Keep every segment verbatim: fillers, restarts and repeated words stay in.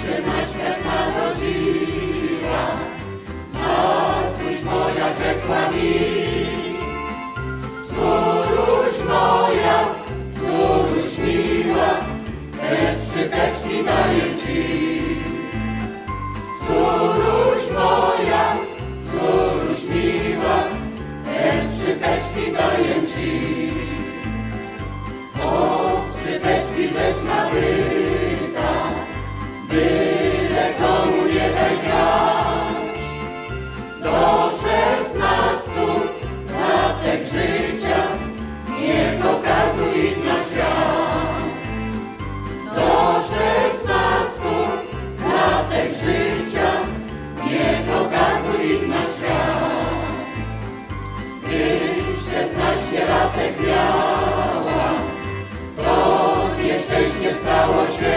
się na świat narodziła. Matkuś moja rzekła mi: córuś moja, córuś miła, te skrzypeczki daję ci. Córuś moja, córuś miła, te skrzypeczki daję ci. O, skrzypeczki rzecz nabyta, byle komu nie daj grać. Do szesnastu latek życia nie pokazuj ich na świat. Do szesnastu latek życia nie pokazuj ich na świat. Gdy szesnaście latek miała, to nieszczęście stało się.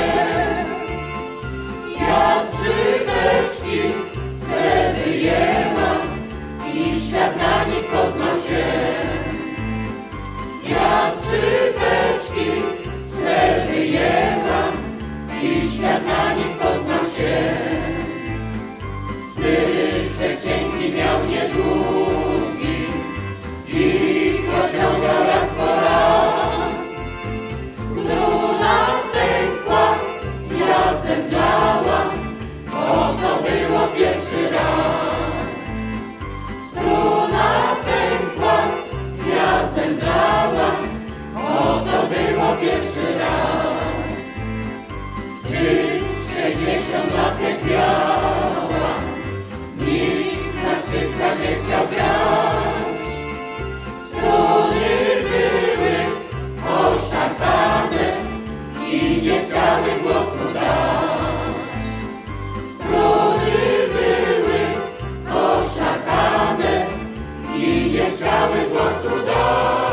Ja z skrzypeczki swe wyjęłam i świat na nich poznał się. Ja z skrzypeczki swe wyjęłam i świat na nich poznał się. Smyczek cienki miał niedługi i pociągał raz po raz. Struna pękła, ja zemdlałam, bo to było pierwszy raz. Struna pękła, ja zemdlałam, bo to było pierwszy raz. Gdy sześćdziesiąt latek miała, nikt na skrzypcach nie chciał grać. Struny były oszarpane i nie chciały głosu dać. Struny były oszarpane i nie chciały głosu dać.